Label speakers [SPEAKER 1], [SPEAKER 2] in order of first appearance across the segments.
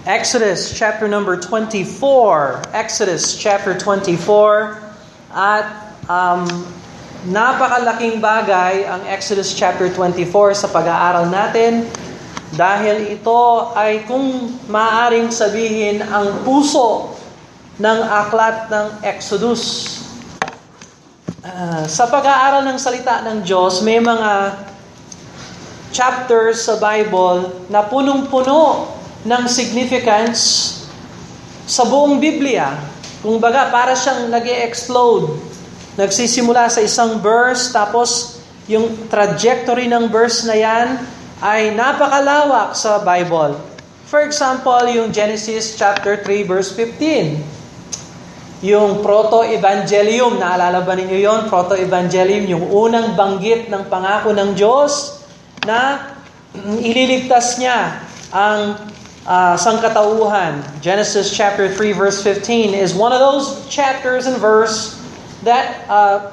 [SPEAKER 1] Exodus chapter number 24. Exodus chapter 24. At napakalaking bagay ang Exodus chapter 24 sa pag-aaral natin dahil ito ay kung maaaring sabihin ang puso ng aklat ng Exodus. Sa pag-aaral ng salita ng Diyos, may mga chapters sa Bible na punong-puno ng significance sa buong Biblia. Kung baga, para siyang nag-e-explode. Nagsisimula sa isang verse, tapos yung trajectory ng verse na yan ay napakalawak sa Bible. For example, yung Genesis chapter 3 verse 15. Yung proto-evangelium, naalala ba ninyo yon? Proto-evangelium, yung unang banggit ng pangako ng Diyos na ililigtas niya ang sangkatauhan. Genesis chapter 3 verse 15 is one of those chapters and verse that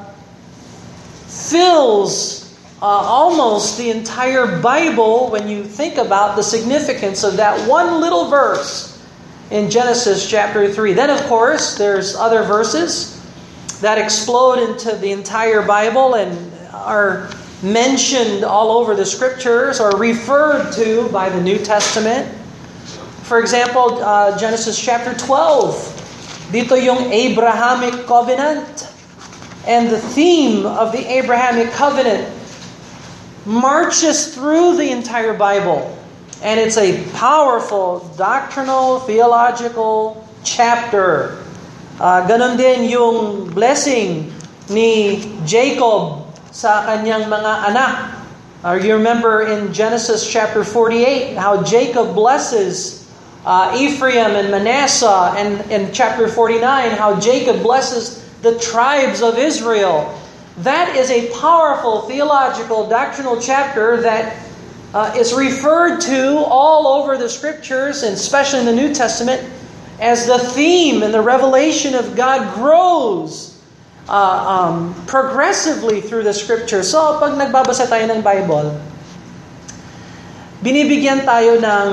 [SPEAKER 1] fills almost the entire Bible when you think about the significance of that one little verse in Genesis chapter 3. Then, of course, there's other verses that explode into the entire Bible and are mentioned all over the Scriptures or referred to by the New Testament. For example, Genesis chapter 12. Dito yung Abrahamic covenant. And the theme of the Abrahamic covenant marches through the entire Bible. And it's a powerful doctrinal, theological chapter. Ganon din yung blessing ni Jacob sa kanyang mga anak. You remember in Genesis chapter 48 how Jacob blesses Ephraim and Manasseh, and in chapter 49 how Jacob blesses the tribes of Israel. That is a powerful theological, doctrinal chapter that is referred to all over the Scriptures, and especially in the New Testament, as the theme and the revelation of God grows progressively through the Scripture. So, pag nagbabasa tayo ng Bible, binibigyan tayo ng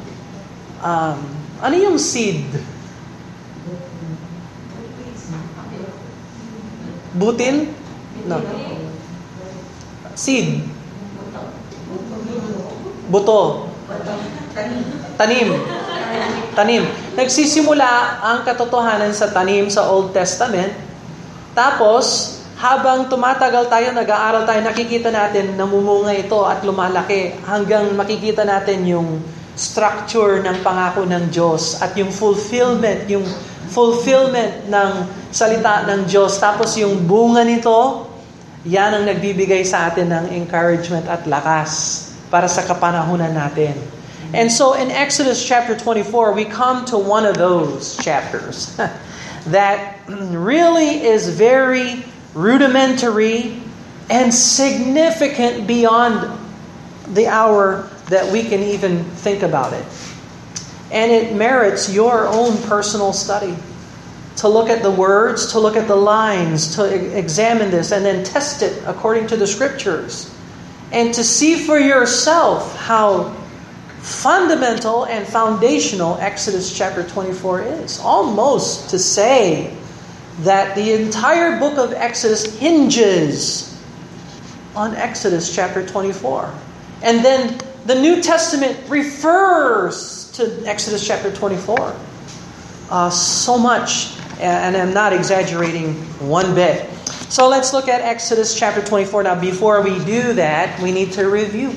[SPEAKER 1] ano yung seed? Butil? No. Seed. Buto. Tanim. Nagsisimula ang katotohanan sa tanim sa Old Testament. Tapos, habang tumatagal tayo, nag-aaral tayo, nakikita natin namumunga ito at lumalaki hanggang makikita natin yung structure ng pangako ng Diyos at yung fulfillment ng salita ng Diyos. Tapos yung bunga nito, yan ang nagbibigay sa atin ng encouragement at lakas para sa kapanahunan natin. And so in Exodus chapter 24, we come to one of those chapters that really is very rudimentary and significant beyond the hour that we can even think about it. And it merits your own personal study. To look at the words, to look at the lines, to examine this and then test it according to the Scriptures. And to see for yourself how fundamental and foundational Exodus chapter 24 is. Almost to say that the entire book of Exodus hinges on Exodus chapter 24. And then the New Testament refers to Exodus chapter 24. So much, and I'm not exaggerating one bit. So let's look at Exodus chapter 24. Now, before we do that, we need to review.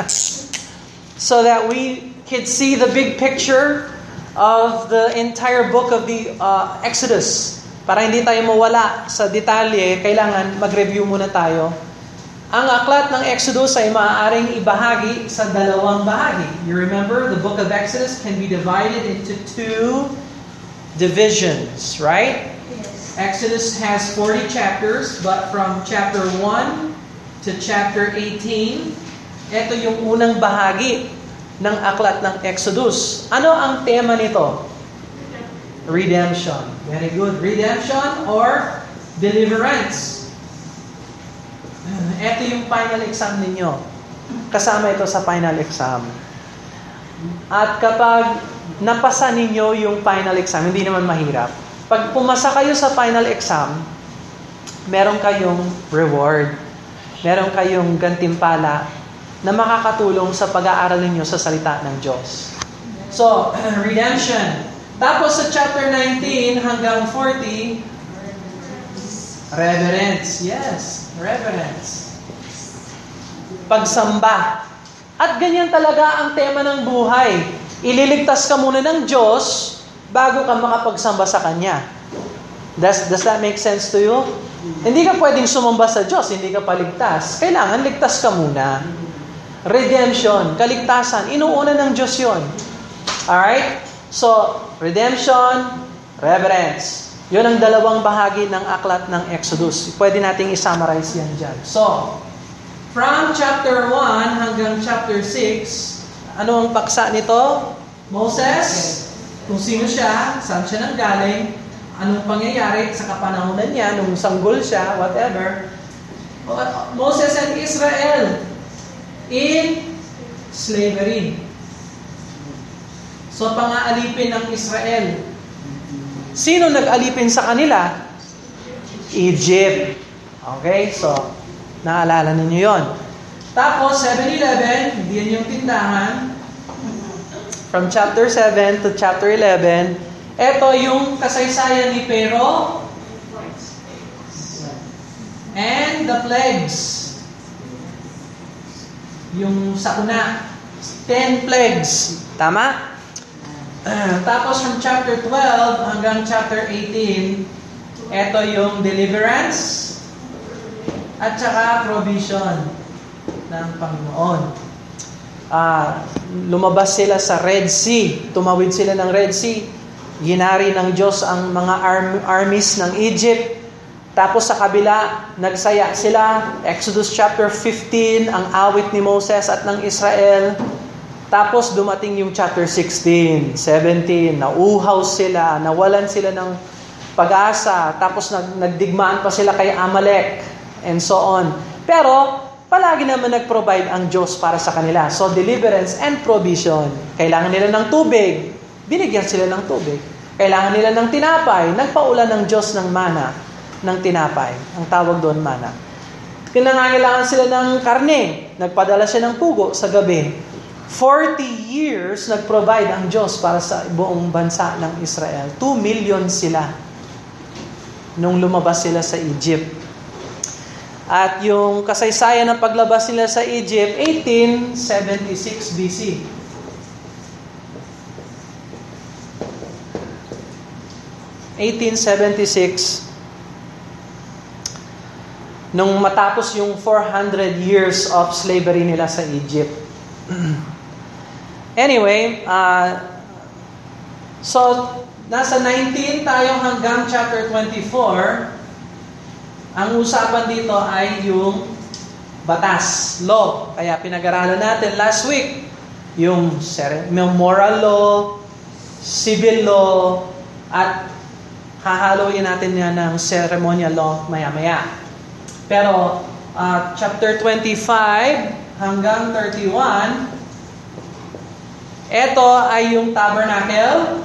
[SPEAKER 1] So that we can see the big picture of the entire book of the Exodus. Para hindi tayo mawala sa detalye, kailangan mag-review muna tayo. Ang aklat ng Exodus ay maaaring ibahagi sa dalawang bahagi. You remember, the book of Exodus can be divided into two divisions, right? Exodus has 40 chapters, but from chapter 1 to chapter 18, ito yung unang bahagi ng aklat ng Exodus. Ano ang tema nito? Redemption. Very good. Redemption or deliverance. Ito yung final exam ninyo. Kasama ito sa final exam. At kapag napasa ninyo yung final exam, hindi naman mahirap. Pag pumasa kayo sa final exam, meron kayong reward. Meron kayong gantimpala na makakatulong sa pag-aaral ninyo sa salita ng Diyos. So, redemption. Tapos sa chapter 19 hanggang 40, reverence. Yes, reverence. Pagsamba. At ganyan talaga ang tema ng buhay. Ililigtas ka muna ng Diyos bago ka makapagsamba sa Kanya. Does that make sense to you? Hindi ka pwedeng sumamba sa Diyos, hindi ka paligtas. Kailangan ligtas ka muna. Redemption, kaligtasan, inuuna ng Diyos yun. Alright? So, redemption, reverence. Yun ang dalawang bahagi ng aklat ng Exodus. Pwede nating isummarize yan dyan. So, from chapter 1 hanggang chapter 6, ano ang paksa nito? Moses, kung sino siya, saan siya nanggaling, anong pangyayari sa kapanahonan niya, nung sanggol siya, whatever. Moses and Israel in slavery. So, pang-aalipin ng Israel. Sino nag-alipin sa kanila? Egypt. Okay? So, naalala ninyo yon. Tapos, 7-Eleven, hindi yan yung tindahan. From chapter 7 to chapter 11, ito yung kasaysayan ni Pharaoh and the plagues. Yung sakuna. 10 plagues. Tama? Tapos from chapter 12 hanggang chapter 18, ito yung deliverance at saka provision ng Panginoon. Lumabas sila sa Red Sea. Tumawid sila ng Red Sea. Ginari ng Diyos ang mga armies ng Egypt. Tapos sa kabila, nagsaya sila. Exodus chapter 15, ang awit ni Moses at ng Israel. Tapos dumating yung chapter 16, 17, nauhaw sila, nawalan sila ng pag-asa. Tapos nagdigmaan pa sila kay Amalek, and so on. Pero, palagi naman nag-provide ang Diyos para sa kanila. So, deliverance and provision. Kailangan nila ng tubig. Binigyan sila ng tubig. Kailangan nila ng tinapay. Nagpaulan ng Diyos ng mana, ng tinapay. Ang tawag doon, mana. Kinangailangan sila ng karne. Nagpadala siya ng pugo sa gabi. 40 years nag-provide ang Diyos para sa buong bansa ng Israel. 2 million sila nung lumabas sila sa Egypt. At yung kasaysayan ng paglabas nila sa Egypt, 1876 BC. Nung matapos yung 400 years of slavery nila sa Egypt. Anyway, so nasa 19 tayo hanggang chapter 24. Ang usapan dito ay yung batas, law. Kaya pinag-aralan natin last week yung moral law, civil law, at hahaloyin natin yan ng ceremonial law maya-maya. Pero chapter 25 hanggang 31, ito ay yung tabernacle.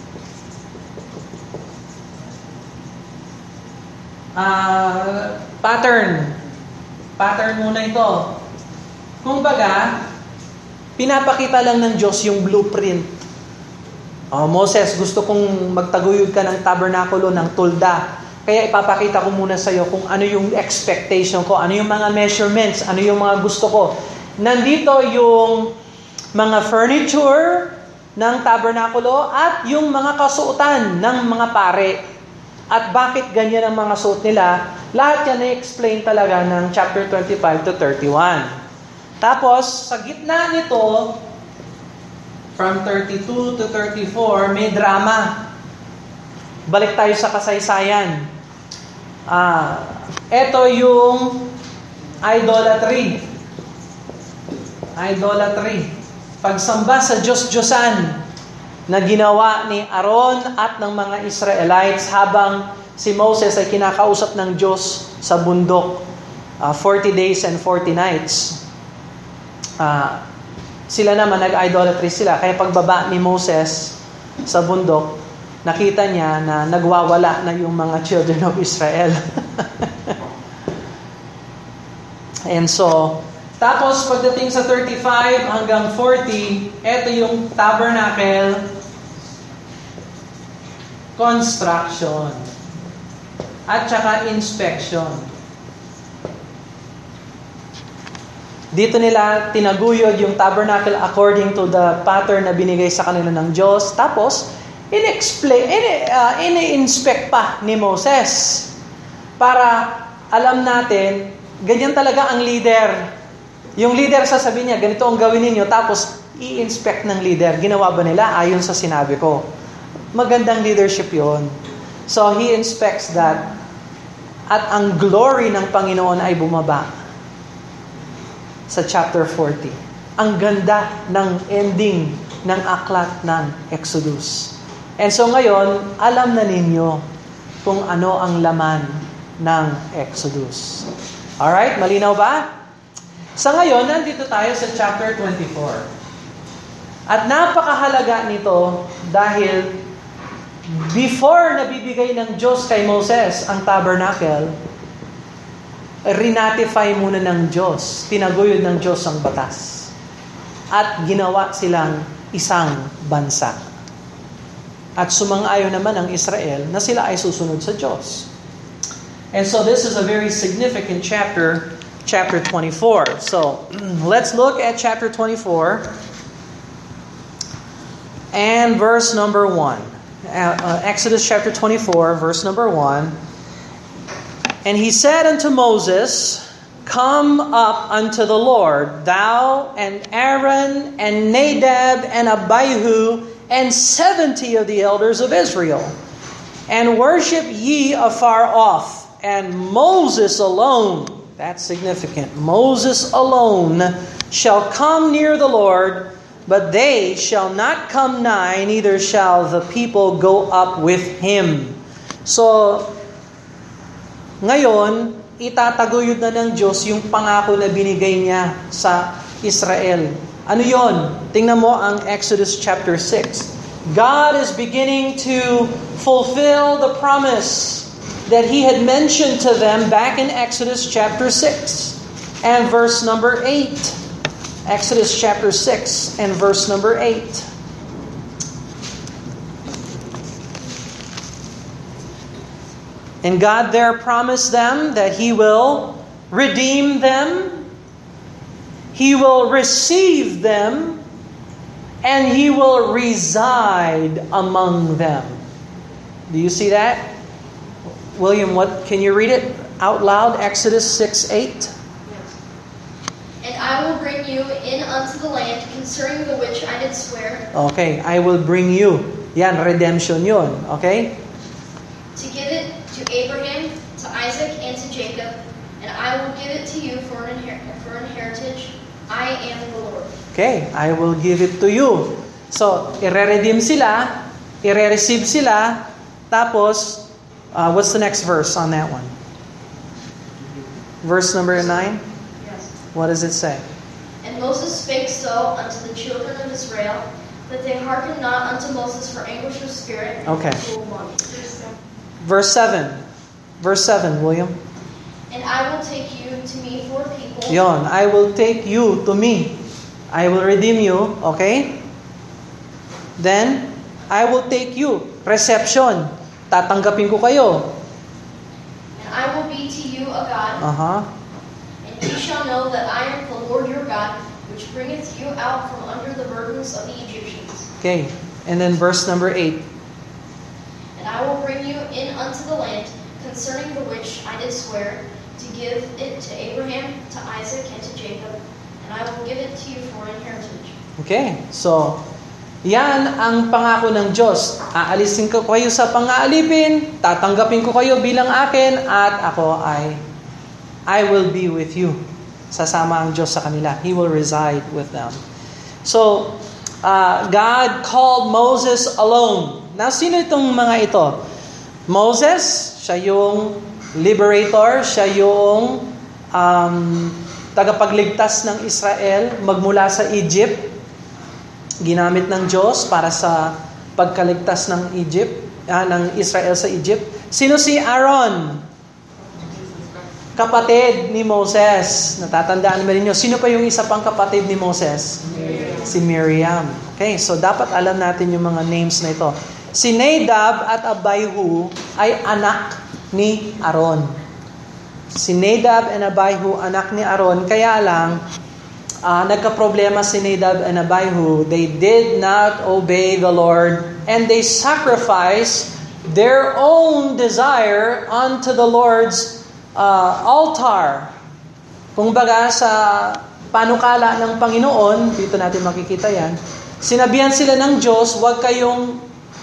[SPEAKER 1] Pattern muna ito. Kumbaga, pinapakita lang ng Diyos yung blueprint. Moses, gusto kong magtaguyod ka ng tabernakulo ng tulda. Kaya ipapakita ko muna sa iyo kung ano yung expectation ko, ano yung mga measurements, ano yung mga gusto ko. Nandito yung mga furniture ng tabernakulo at yung mga kasuotan ng mga pare. At bakit ganyan ang mga suot nila, lahat yan na-explain talaga ng chapter 25 to 31. Tapos, sa gitna nito, from 32 to 34, may drama. Balik tayo sa kasaysayan. Ito yung idolatry. Pagsamba sa Diyos-Diyosan na ginawa ni Aaron at ng mga Israelites habang si Moses ay kinakausap ng Diyos sa bundok. 40 days and 40 nights. sila naman nag-idolatry sila. Kaya pagbaba ni Moses sa bundok, nakita niya na nagwawala na yung mga children of Israel. And so, tapos pagdating sa 35 hanggang 40, ito yung tabernacle construction at saka inspection. Dito nila tinaguyod yung tabernacle according to the pattern na binigay sa kanila ng Diyos. Tapos, ini-inspect pa ni Moses para alam natin, ganyan talaga ang leader. Yung leader sasabihin niya, ganito ang gawin ninyo, tapos i-inspect ng leader. Ginawa ba nila ayon sa sinabi ko? Magandang leadership yon. So, he inspects that at ang glory ng Panginoon ay bumaba sa chapter 40. Ang ganda ng ending ng aklat ng Exodus. And so ngayon, alam na ninyo kung ano ang laman ng Exodus. Alright, malinaw ba? Sa ngayon, nandito tayo sa chapter 24. At napakahalaga nito dahil before nabibigay ng Diyos kay Moses ang tabernacle, rinatify muna ng Diyos, tinaguyod ng Diyos ang batas. At ginawa silang isang bansa. At sumang-ayon naman ang Israel na sila ay susunod sa Diyos. And so this is a very significant chapter 24. So, let's look at chapter 24 and verse number 1. Exodus chapter 24, verse number 1. And he said unto Moses, Come up unto the Lord, thou and Aaron and Nadab and Abihu and 70 of the elders of Israel, and worship ye afar off. And Moses alone, that's significant, Moses alone shall come near the Lord, but they shall not come nigh, neither shall the people go up with him. So, ngayon, itataguyod na ng Diyos yung pangako na binigay niya sa Israel. Ano yon? Tingnan mo ang Exodus chapter 6. God is beginning to fulfill the promise that He had mentioned to them back in Exodus chapter 6 and verse number 8. Exodus chapter 6 and verse number 8. And God there promised them that He will redeem them, He will receive them, and He will reside among them. Do you see that? William, what can you read it out loud? Exodus 6:8.
[SPEAKER 2] And I will bring you in unto the land concerning the which I did swear.
[SPEAKER 1] Okay, I will bring you. Yan, redemption yun. Okay?
[SPEAKER 2] To give it to Abraham, to Isaac, and to Jacob, and I will give it to you for an heritage. I am the Lord.
[SPEAKER 1] Okay, I will give it to you. So, ire-redeem sila, ire-receive sila, tapos, what's the next verse on that one? Verse number 9?
[SPEAKER 2] Yes.
[SPEAKER 1] What does it say?
[SPEAKER 2] And Moses spake so unto the children of Israel, that they hearkened not unto Moses for anguish of spirit.
[SPEAKER 1] Okay.
[SPEAKER 2] Verse 7.
[SPEAKER 1] Verse 7, William.
[SPEAKER 2] And I will take you to me for a people.
[SPEAKER 1] Yon, I will take you to me. I will redeem you, okay? Then, I will take you. Reception. Tatanggapin ko kayo.
[SPEAKER 2] And I will be to you a God. And ye shall know that I am the Lord your God, which bringeth you out from under the burdens of the Egyptians.
[SPEAKER 1] Okay. And then verse number 8.
[SPEAKER 2] And I will bring you in unto the land concerning the which I did swear, to give it to Abraham, to Isaac, and to Jacob, and I will give it to you for an heritage. Okay,
[SPEAKER 1] so, yan ang pangako ng Diyos. Aalisin ko kayo sa pang-aalipin, tatanggapin ko kayo bilang akin, at ako I will be with you. Sasama ang Diyos sa kanila. He will reside with them. So, God called Moses alone. Now, sino itong mga ito? Moses, siya yung liberator, siya yung tagapagligtas ng Israel magmula sa Egypt. ginamit ng Diyos para sa pagkaligtas ng ng Israel sa Egypt. Sino si Aaron? Kapatid ni Moses. Natatandaan ba ninyo? Sino pa yung isa pang kapatid ni Moses?
[SPEAKER 3] Miriam.
[SPEAKER 1] Si Miriam. Okay, so dapat alam natin yung mga names na ito. Si Nadab at Abihu ay anak ni Aaron. Si Nadab and Abihu, anak ni Aaron. Kaya lang, nagka-problema si Nadab and Abihu. They did not obey the Lord and they sacrificed their own desire unto the Lord's altar. Kung baga sa panukala ng Panginoon, dito natin makikita yan, sinabihan sila ng Diyos, huwag kayong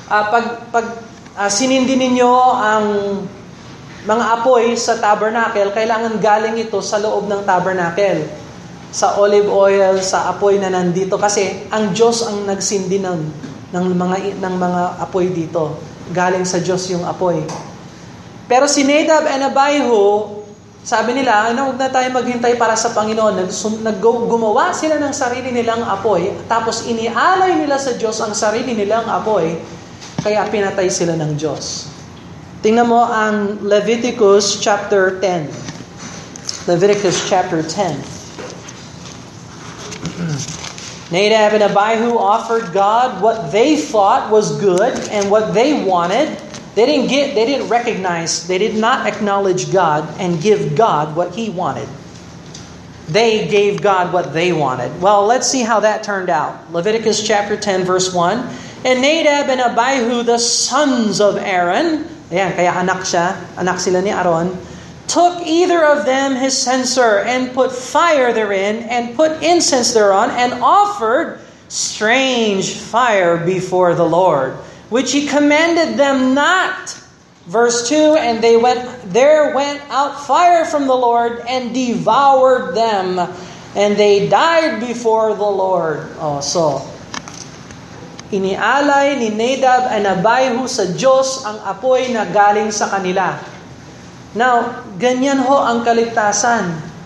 [SPEAKER 1] sinindi ninyo ang mga apoy sa tabernacle, kailangan galing ito sa loob ng tabernacle. Sa olive oil, sa apoy na nandito. Kasi ang Diyos ang nagsindi ng mga apoy dito. Galing sa Diyos yung apoy. Pero si Nadab and Abihu, sabi nila, huwag na tayo maghintay para sa Panginoon. Gumawa sila ng sarili nilang apoy, tapos inialay nila sa Diyos ang sarili nilang apoy, kaya pinatay sila ng Diyos. Tingnan mo ang Leviticus chapter 10. Leviticus chapter 10. Nadab and Abihu offered God what they thought was good and what they wanted. They didn't recognize, they did not acknowledge God and give God what He wanted. They gave God what they wanted. Well, let's see how that turned out. Leviticus chapter 10 verse 1. And Nadab and Abihu, the sons of Aaron, ayan, kaya anak sila ni Aaron, took either of them his censer and put fire therein and put incense thereon and offered strange fire before the Lord, which he commanded them not. Verse 2, and there went out fire from the Lord and devoured them, and they died before the Lord. So, inialay ni Nadab and Abihu sa Diyos ang apoy na galing sa kanila. Now, ganyan ho ang kaligtasan.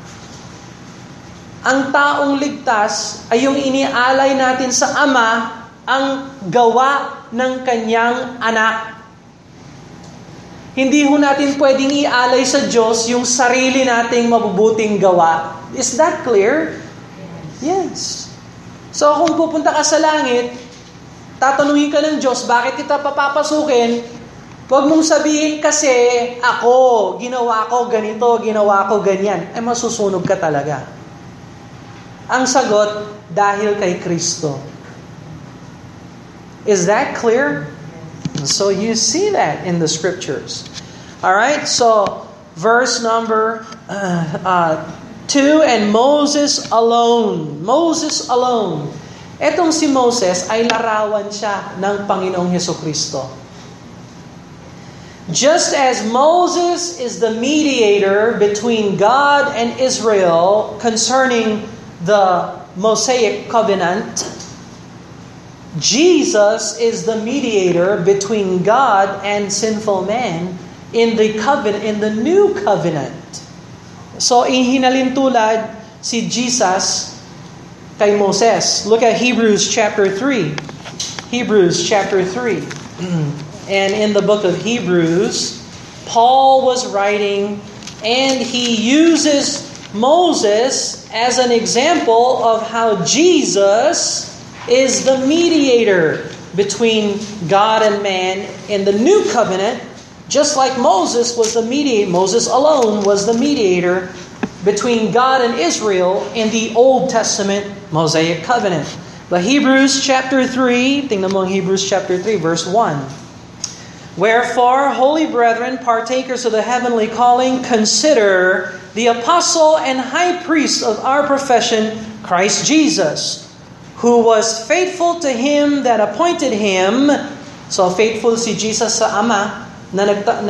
[SPEAKER 1] Ang taong ligtas ay yung inialay natin sa Ama ang gawa ng kanyang anak. Hindi ho natin pwedeng ialay sa Diyos yung sarili nating mabubuting gawa. Is that clear? Yes. So kung pupunta ka sa langit, tatanungin ka ng Diyos, bakit kita papapasukin? Huwag mong sabihin kasi ako, ginawa ko ganito, ginawa ko ganyan. Ay masusunog ka talaga. Ang sagot, dahil kay Kristo. Is that clear? So you see that in the scriptures. Alright, so verse number 2, and Moses alone. Moses alone. Etong si Moses ay larawan siya ng Panginoong Hesukristo. Just as Moses is the mediator between God and Israel concerning the Mosaic covenant, Jesus is the mediator between God and sinful man in the covenant, in the new covenant. So ihinalin tulad si Jesus kay Moses. Look at Hebrews chapter 3. Hebrews chapter 3. And in the book of Hebrews, Paul was writing and he uses Moses as an example of how Jesus is the mediator between God and man in the new covenant, just like Moses was the mediator. Moses alone was the mediator between God and Israel in the Old Testament Mosaic covenant. But Hebrews chapter 3, tingnan mo ang Hebrews chapter 3 verse 1. Wherefore, holy brethren, partakers of the heavenly calling, consider the apostle and high priest of our profession, Christ Jesus, who was faithful to him that appointed him. So faithful si Jesus sa Ama na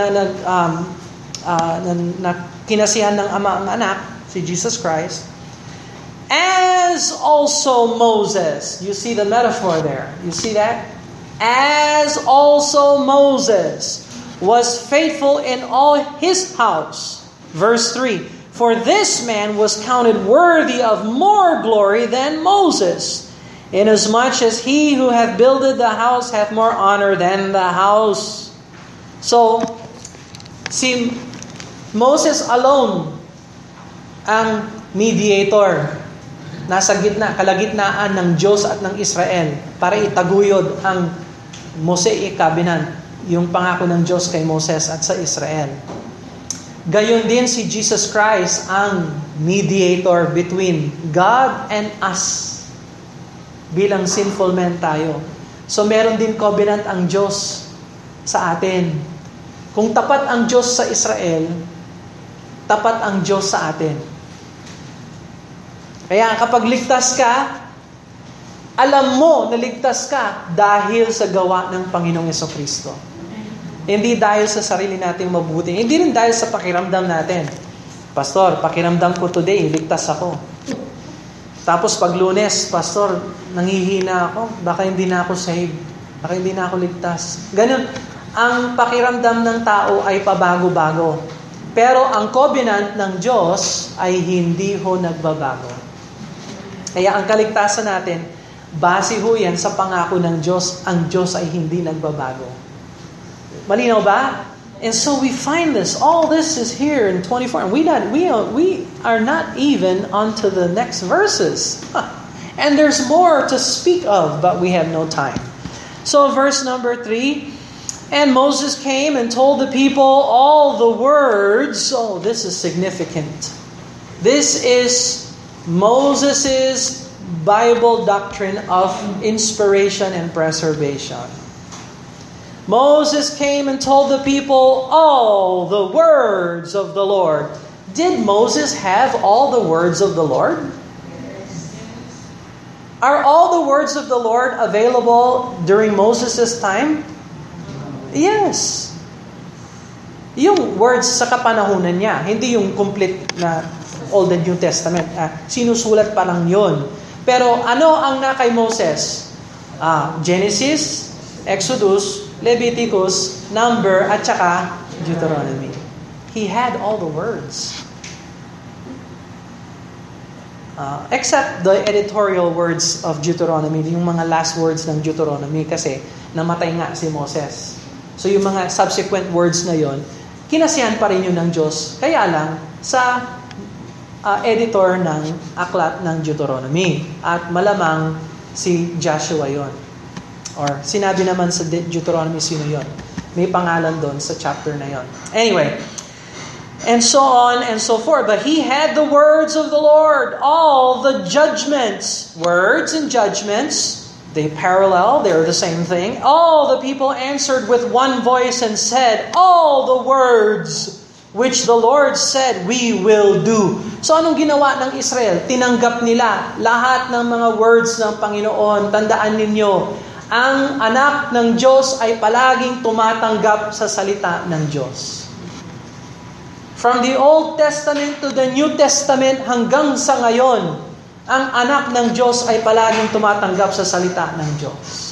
[SPEAKER 1] kinasihan ng Ama ang anak, si Jesus Christ. As also Moses. You see the metaphor there. You see that? As also Moses was faithful in all his house. Verse 3. For this man was counted worthy of more glory than Moses, Inasmuch as he who hath builded the house hath more honor than the house. So, si Moses alone ang mediator. Nasa kalagitnaan ng Diyos at ng Israel para itaguyod ang Mosaic Covenant, yung pangako ng Diyos kay Moses at sa Israel. Gayon din si Jesus Christ ang mediator between God and us. Bilang sinful men tayo. So meron din covenant ang Diyos sa atin. Kung tapat ang Diyos sa Israel, tapat ang Diyos sa atin. Kaya kapag ligtas ka, alam mo na ligtas ka dahil sa gawa ng Panginoong Jesucristo. Hindi dahil sa sarili nating mabuti. Hindi rin dahil sa pakiramdam natin. Pastor, pakiramdam ko today, ligtas ako. Tapos pag Lunes, Pastor, nangihina ako. Baka hindi na ako saved. Baka hindi na ako ligtas. Ganun. Ang pakiramdam ng tao ay pabago-bago. Pero ang covenant ng Diyos ay hindi ho nagbabago. Kaya ang kaligtasan natin, base ho yan sa pangako ng Diyos. Ang Diyos ay hindi nagbabago. Malinaw ba? And so we find this. All this is here in 24. And we are not even onto the next verses. And there's more to speak of, but we have no time. So verse number 3. And Moses came and told the people all the words. Oh, this is significant. This is Moses' Bible doctrine of inspiration and preservation. Moses came and told the people all the words of the Lord. Did Moses have all the words of the Lord? Are all the words of the Lord available during Moses' time? Yes. Yung words sa kapanahunan niya, hindi yung complete na Old and New Testament. Sinusulat pa lang yun. Pero ano ang na kay Moses? Genesis, Exodus, Leviticus, Number, at saka Deuteronomy. He had all the words. Except the editorial words of Deuteronomy, yung mga last words ng Deuteronomy kasi namatay nga si Moses. So yung mga subsequent words na yon, kinasihan pa rin yun ng Diyos. Kaya lang, sa editor ng aklat ng Deuteronomy. At malamang si Joshua yon. Or sinabi naman sa Deuteronomy sino yon. May pangalan doon sa chapter na yon. Anyway, and so on and so forth. But he had the words of the Lord, all the judgments. Words and judgments, they parallel, they're the same thing. All the people answered with one voice and said, all the words which the Lord said, we will do. So anong ginawa ng Israel? Tinanggap nila lahat ng mga words ng Panginoon. Tandaan ninyo, ang anak ng Diyos ay palaging tumatanggap sa salita ng Diyos. From the Old Testament to the New Testament hanggang sa ngayon, ang anak ng Diyos ay palaging tumatanggap sa salita ng Diyos.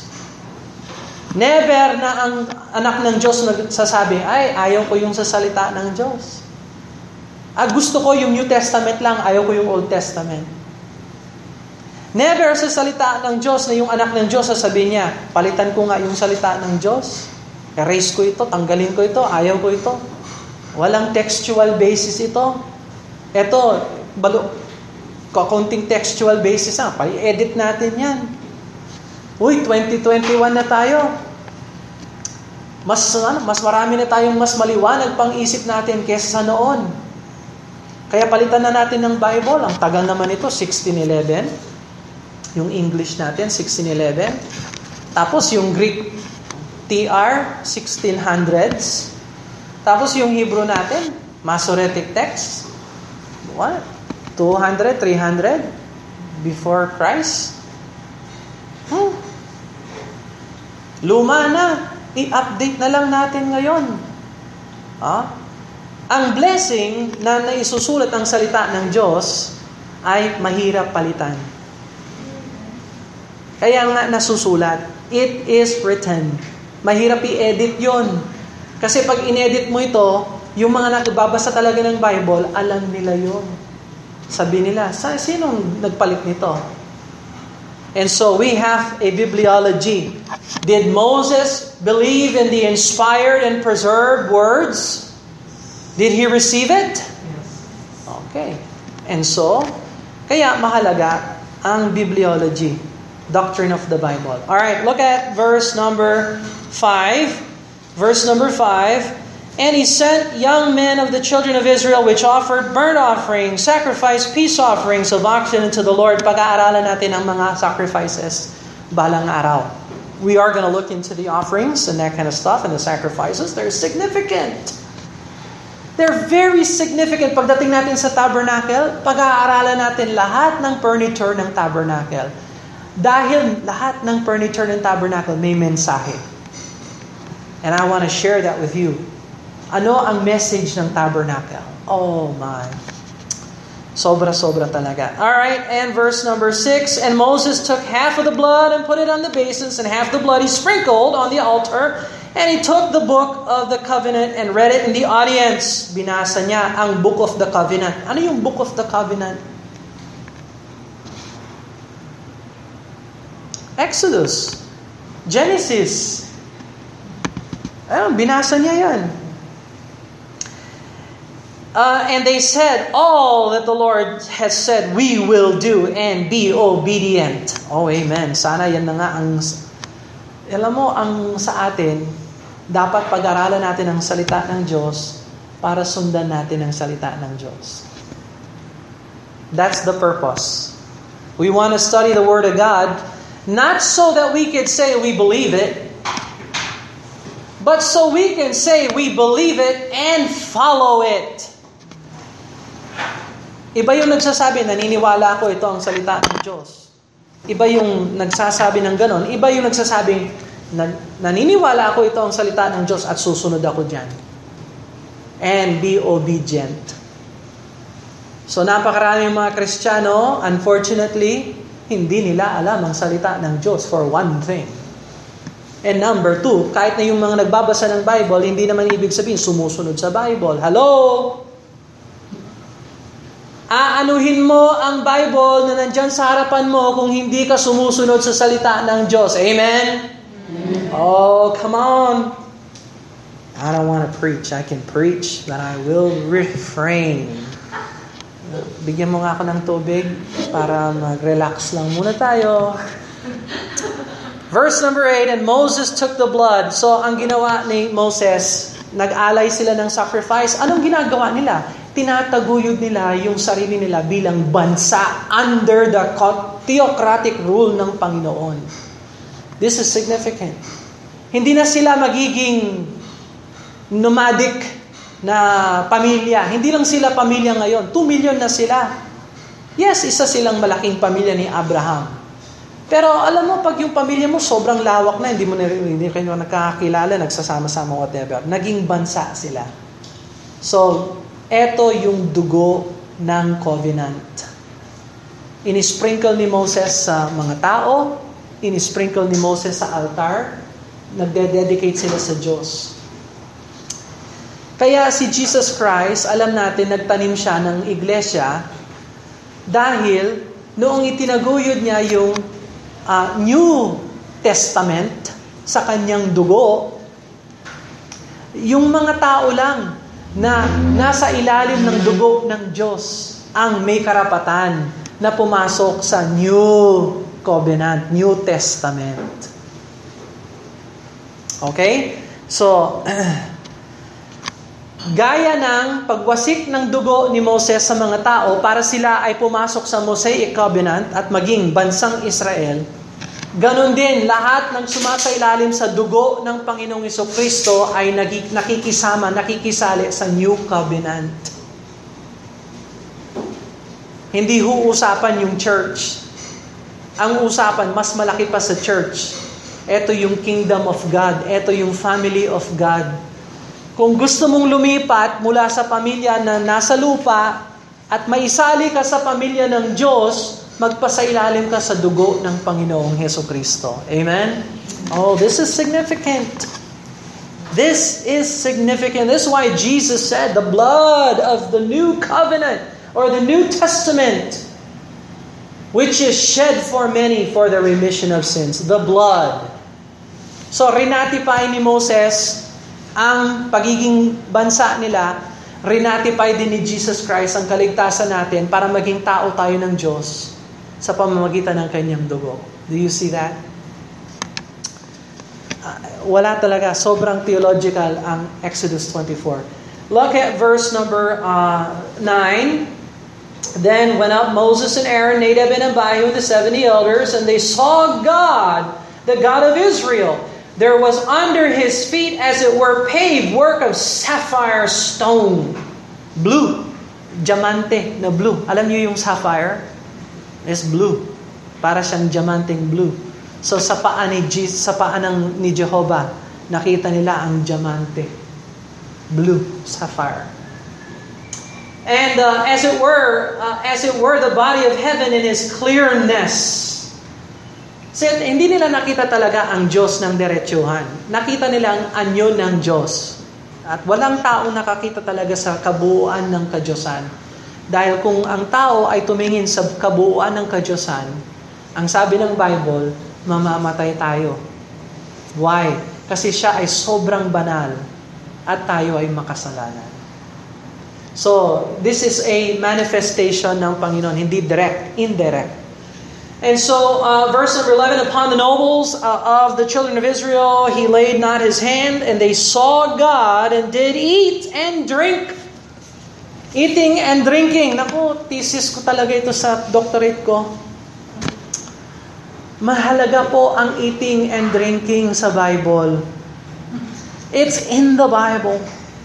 [SPEAKER 1] Never na ang anak ng Diyos nagsasabi, ay, ayaw ko yung sa salita ng Diyos. Gusto ko yung New Testament lang, ayaw ko yung Old Testament. Never sa salita ng Diyos na yung anak ng Diyos sasabihin niya, palitan ko nga yung salita ng Diyos. Erase ko ito, tanggalin ko ito, ayaw ko ito. Walang textual basis ito. Ito, kaunting textual basis pa-edit natin yan. Uy, 2021 na tayo. Mas marami na tayong mas maliwanag pang isip natin kaysa sa noon. Kaya palitan na natin ng Bible. Ang tagal naman ito, 1611. Yung English natin, 1611. Tapos yung Greek TR, 1600s. Tapos yung Hebrew natin, Masoretic text. What? 200, 300 before Christ? Luma na. I-update na lang natin ngayon. Ang blessing na naisusulat ang salita ng Diyos ay mahirap palitan. Kaya nga nasusulat. It is written. Mahirap i-edit yon. Kasi pag in-edit mo ito, yung mga nagbabasa talaga ng Bible, alam nila yon. Sabi nila, sinong nagpalit nito? And so we have a bibliology. Did Moses believe in the inspired and preserved words? Did he receive it? Okay. And so, kaya mahalaga ang bibliology, doctrine of the Bible. All right, look at verse number 5. Verse number 5. And he sent young men of the children of Israel which offered burnt offerings, sacrificed peace offerings of oxen unto the Lord. Pag-aaralan natin ang mga sacrifices balang araw. We are going to look into the offerings and that kind of stuff and the sacrifices. They're significant. They're very significant. Pagdating natin sa tabernacle, pag-aaralan natin lahat ng furniture ng tabernacle. Dahil lahat ng furniture ng tabernacle may mensahe. And I want to share that with you. Ano ang message ng tabernacle? Oh my. Sobra-sobra talaga. Alright, and verse number 6. And Moses took half of the blood and put it on the basins, and half the blood he sprinkled on the altar. And he took the book of the covenant and read it in the audience. Binasa niya ang book of the covenant. Ano yung book of the covenant? Exodus. Genesis. Ayun, binasa niya yan. And they said, all that the Lord has said, we will do and be obedient. Oh, amen. Sana yan na nga ang, alam mo, ang sa atin, dapat pag-aralan natin ang salita ng Diyos para sundan natin ang salita ng Diyos. That's the purpose. We want to study the Word of God, not so that we could say we believe it, but so we can say we believe it and follow it. Iba yung nagsasabi, naniniwala ako ito ang salita ng Diyos. Iba yung nagsasabi ng ganon. Iba yung nagsasabing, naniniwala ako ito ang salita ng Diyos at susunod ako dyan. And be obedient. So napakaraming mga Kristiyano, unfortunately, hindi nila alam ang salita ng Diyos for one thing. And number 2, kahit na yung mga nagbabasa ng Bible, hindi naman ibig sabihin sumusunod sa Bible. Hello? Aanuhin mo ang Bible na nandyan sa harapan mo kung hindi ka sumusunod sa salita ng Diyos. Amen? Oh, come on. I don't want to preach. I can preach, but I will refrain. Bigyan mo nga ako ng tubig para mag-relax lang muna tayo. Verse number 8, and Moses took the blood. So, ang ginawa ni Moses, nag-alay sila ng sacrifice. Anong ginagawa nila? Tinataguyod nila yung sarili nila bilang bansa under the theocratic rule ng Panginoon. This is significant. Hindi na sila magiging nomadic na pamilya. Hindi lang sila pamilya ngayon. 2 million na sila. Yes, isa silang malaking pamilya ni Abraham. Pero alam mo, pag yung pamilya mo sobrang lawak na, hindi kayo nagkakakilala, nagsasama-sama, whatever. Naging bansa sila. So, eto yung dugo ng covenant. Inisprinkle ni Moses sa mga tao, inisprinkle ni Moses sa altar, nagde-dedicate sila sa Diyos. Kaya si Jesus Christ, alam natin, nagtanim siya ng iglesia dahil noong itinaguyod niya yung New Testament sa kanyang dugo, yung mga tao lang na nasa ilalim ng dugo ng Diyos ang may karapatan na pumasok sa New Covenant, New Testament. Okay? So, gaya ng pagwasik ng dugo ni Moses sa mga tao para sila ay pumasok sa Mosaic Covenant at maging bansang Israel, ganon din, lahat ng sumasailalim sa dugo ng Panginoong Jesucristo ay nakikisama, nakikisali sa New Covenant. Hindi usapan yung church. Ang usapan, mas malaki pa sa church. Ito yung kingdom of God. Ito yung family of God. Kung gusto mong lumipat mula sa pamilya na nasa lupa at maisali ka sa pamilya ng Diyos, magpasailalim ka sa dugo ng Panginoong Jesucristo. Amen? Oh, this is significant. This is significant. This is why Jesus said, the blood of the new covenant or the New Testament which is shed for many for the remission of sins. The blood. So, rinatify ni Moses ang pagiging bansa nila. Rinatify din ni Jesus Christ ang kaligtasan natin para maging tao tayo ng Diyos sa pamamagitan ng kanyang dugo. Do you see that? Wala talaga. Sobrang theological ang Exodus 24. Look at verse number 9. Then went up Moses and Aaron, Nadab and Abihu, the 70 elders, and they saw God, the God of Israel. There was under his feet, as it were, paved work of sapphire stone. Blue. Diamante na blue. Alam niyo yung sapphire? It's blue. Para siyang diamanteng blue. So sa paan ni Jehovah, nakita nila ang diamante. Blue. Sapphire. And as it were, the body of heaven in his clearness. So, hindi nila nakita talaga ang Diyos ng diretsuhan. Nakita nila ang anyo ng Diyos. At walang tao nakakita talaga sa kabuuan ng Kadyosan. Dahil kung ang tao ay tumingin sa kabuuan ng Kadyosan, ang sabi ng Bible, mamamatay tayo. Why? Kasi siya ay sobrang banal at tayo ay makasalanan. So, this is a manifestation ng Panginoon, hindi direct, indirect. And so, verse number 11, upon the nobles of the children of Israel, he laid not his hand, and they saw God, and did eat and drink. Eating and drinking. Naku, thesis ko talaga ito sa doctorate ko. Mahalaga po ang eating and drinking sa Bible. It's in the Bible.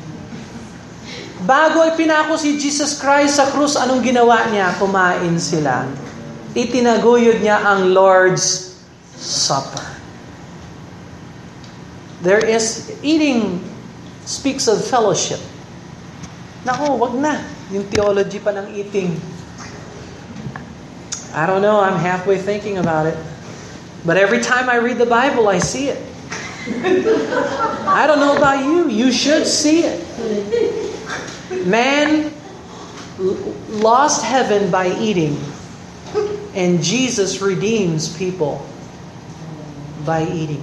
[SPEAKER 1] Bago ipinako si Jesus Christ sa krus, anong ginawa niya? Kumain sila. Itinaguyod niya ang Lord's Supper. There is, eating speaks of fellowship. Naku, wag na. Yung theology pa ng eating. I don't know, I'm halfway thinking about it. But every time I read the Bible, I see it. I don't know about you. You should see it. Man lost heaven by eating. And Jesus redeems people by eating.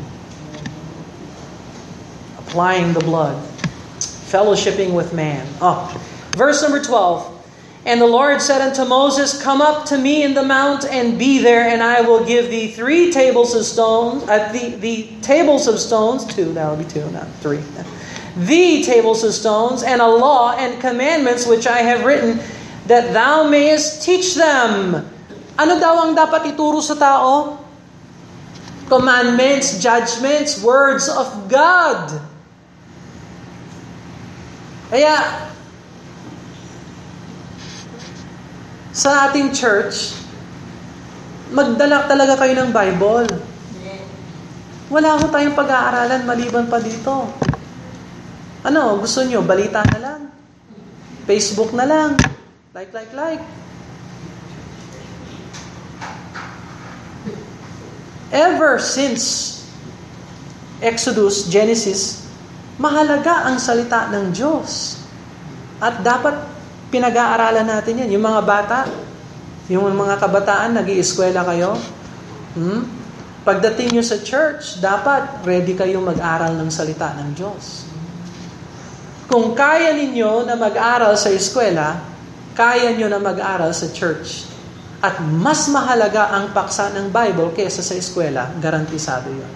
[SPEAKER 1] Applying the blood. Fellowshipping with man. Verse number 12. And the Lord said unto Moses, come up to me in the mount and be there, and I will give thee 3 tables of stones. The tables of stones, 2, that will be 2, not 3. The tables of stones, and a law and commandments which I have written, that thou mayest teach them. Ano daw ang dapat ituro sa tao? Commandments, judgments, words of God. Kaya, sa ating church, magdala talaga kayo ng Bible. Wala ko tayong pag-aaralan maliban pa dito. Ano, gusto nyo? Balita na lang. Facebook na lang. Like. Ever since Exodus, Genesis, mahalaga ang salita ng Diyos. At dapat pinag-aaralan natin yan. Yung mga bata, yung mga kabataan, nag-ieskwela kayo. Pagdating nyo sa church, dapat ready kayong mag-aral ng salita ng Diyos. Kung kaya ninyo na mag-aral sa eskwela, kaya nyo na mag-aral sa church. At mas mahalaga ang paksa ng Bible kaysa sa eskwela, garantisado yun.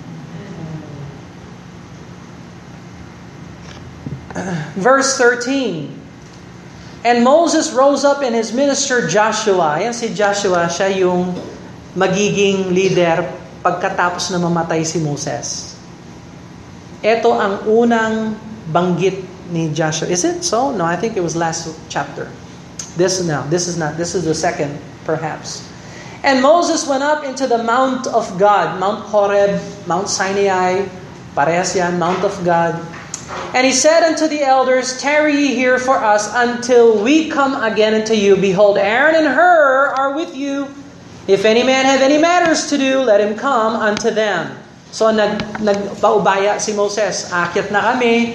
[SPEAKER 1] Verse 13. And Moses rose up and his minister Joshua. Yan si Joshua, siya yung magiging leader pagkatapos na mamatay si Moses. Ito ang unang banggit ni Joshua. Is it so? No, I think it was last chapter. This is the second, perhaps. And Moses went up into the Mount of God, Mount Horeb, Mount Sinai, parehas yan, Mount of God. And he said unto the elders, tarry ye here for us until we come again unto you. Behold, Aaron and Hur are with you. If any man have any matters to do, let him come unto them. So nagpaubaya si Moses. Akyat na kami.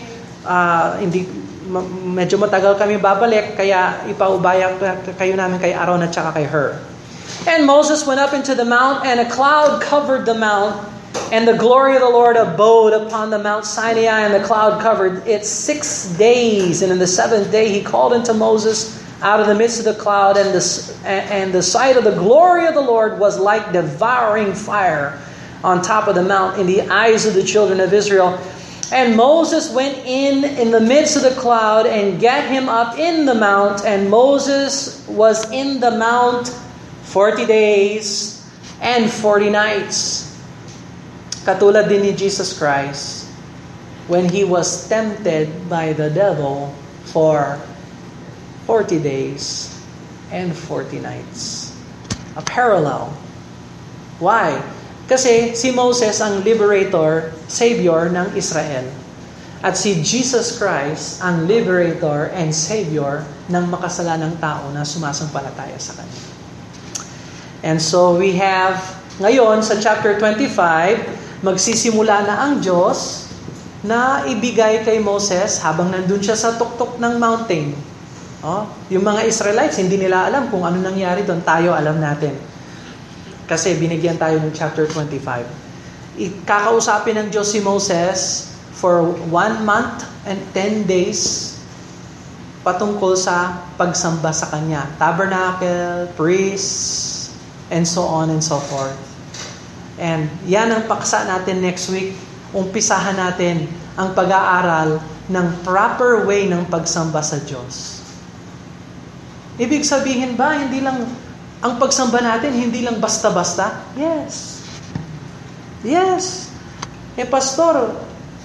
[SPEAKER 1] Medyo matagal kami babalik, kaya ipaubaya kayo namin kay Aaron at saka kay Hur. And Moses went up into the mount, and a cloud covered the mount, and the glory of the Lord abode upon the Mount Sinai, and the cloud covered it 6 days. And in the 7th day he called unto Moses out of the midst of the cloud, and the sight of the glory of the Lord was like devouring fire on top of the mount in the eyes of the children of Israel. And Moses went in the midst of the cloud and gat him up in the mount, and Moses was in the mount 40 days and 40 nights. Katulad din ni Jesus Christ when He was tempted by the devil for 40 days and 40 nights. A parallel. Why? Kasi si Moses ang liberator, savior ng Israel. At si Jesus Christ ang liberator and savior ng makasalanang tao na sumasampalataya sa Kanya. And so we have, ngayon sa chapter 25, magsisimula na ang Diyos na ibigay kay Moses habang nandun siya sa tuktok ng mountain. Yung mga Israelites, hindi nila alam kung ano nangyari doon. Tayo alam natin. Kasi binigyan tayo ng chapter 25. Kakausapin ng Diyos si Moses for 1 month and 10 days patungkol sa pagsamba sa Kanya. Tabernacle, priests, and so on and so forth. And yan ang paksa natin next week. Umpisahan natin ang pag-aaral ng proper way ng pagsamba sa Diyos. Ibig sabihin ba, hindi lang, ang pagsamba natin, hindi lang basta-basta? Yes. Yes. Pastor,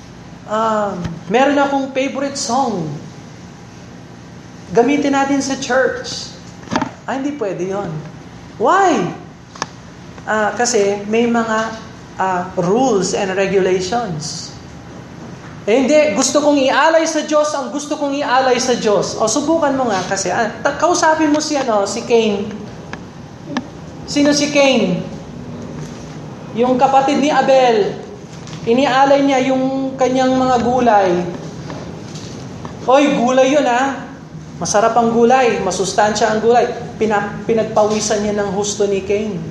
[SPEAKER 1] meron akong favorite song. Gamitin natin sa church. Hindi pwede yon. Why? Kasi may mga rules and regulations. Hindi, gusto kong ialay sa Diyos, ang gusto kong ialay sa Diyos. Subukan mo nga kasi. Kausapin mo si Cain. Sino si Cain? Yung kapatid ni Abel. Inialay niya yung kanyang mga gulay. Oy, gulay yun Masarap ang gulay, masustansya ang gulay. Pinagpawisan niya ng husto ni Cain.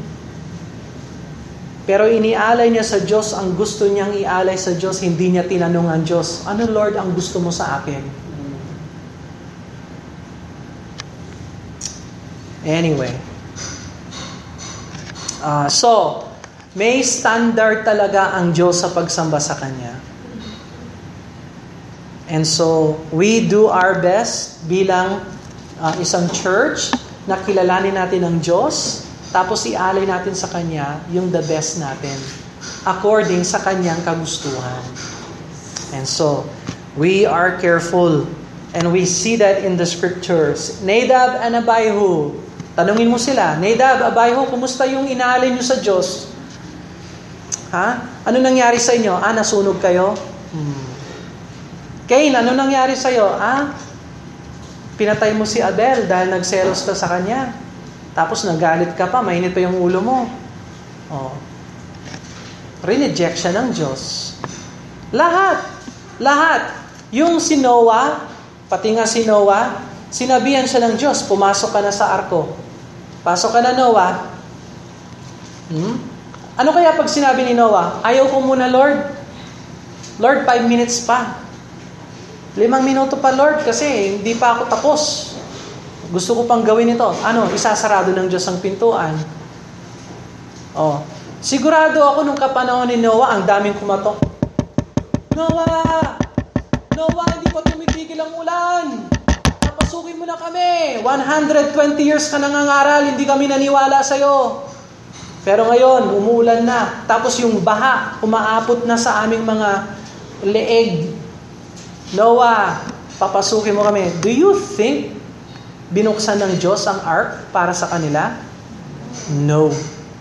[SPEAKER 1] Pero inialay niya sa Diyos ang gusto niyang ialay sa Diyos, hindi niya tinanong ang Diyos, ano Lord ang gusto mo sa akin? Anyway. So, may standard talaga ang Diyos sa pagsamba sa Kanya. And so, we do our best bilang isang church na kilalanin natin ang Diyos, tapos ialay natin sa Kanya yung the best natin according sa Kanyang kagustuhan. And so, we are careful and we see that in the scriptures. Nadab and Abihu, tanungin mo sila, Nadab, Abihu, kumusta yung inaalay nyo sa Diyos? Ano nangyari sa inyo? Nasunog kayo? Cain, ano nangyari sa'yo? Pinatay mo si Abel dahil nagselos ka sa kanya. Tapos nagalit ka pa, mainit pa yung ulo mo. Rineject siya ng Diyos. Lahat. Yung si Noah, pati nga si Noah, sinabihan siya ng Diyos, pumasok ka na sa arko. Pasok ka na, Noah. Ano kaya pag sinabi ni Noah, ayaw ko muna, Lord. Lord, 5 minutes pa. 5 minuto pa, Lord, kasi hindi pa ako tapos. Gusto ko pang gawin ito. Isasarado ng Diyos ang pintuan. Sigurado ako nung kapanahon ni Noah, ang daming kumatok. Noah, hindi pa tumitigil ang ulan. Papasukin mo na kami. 120 years ka nangangaral, hindi kami naniwala sa'yo. Pero ngayon, umuulan na. Tapos yung baha, umaapot na sa aming mga leeg. Noah, papasukin mo kami. Do you think binuksan ng Diyos ang ark para sa kanila? No.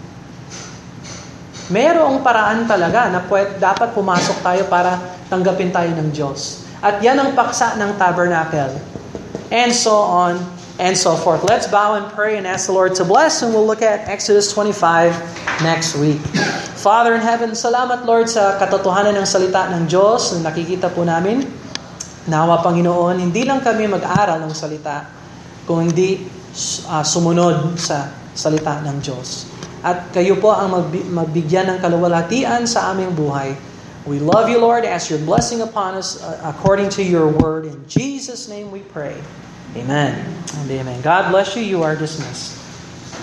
[SPEAKER 1] Merong paraan talaga na dapat pumasok tayo para tanggapin tayo ng Diyos. At yan ang paksa ng tabernacle. And so on and so forth. Let's bow and pray and ask the Lord to bless, and we'll look at Exodus 25 next week. Father in heaven, salamat Lord sa katotohanan ng salita ng Diyos na nakikita po namin. Nawa Panginoon, hindi lang kami mag-aral ng salita, kung hindi sumunod sa salita ng Diyos. At kayo po ang magbigyan ng kaluwalhatian sa aming buhay. We love you, Lord. Ask your blessing upon us according to your word. In Jesus' name we pray. Amen and amen. God bless you. You are dismissed.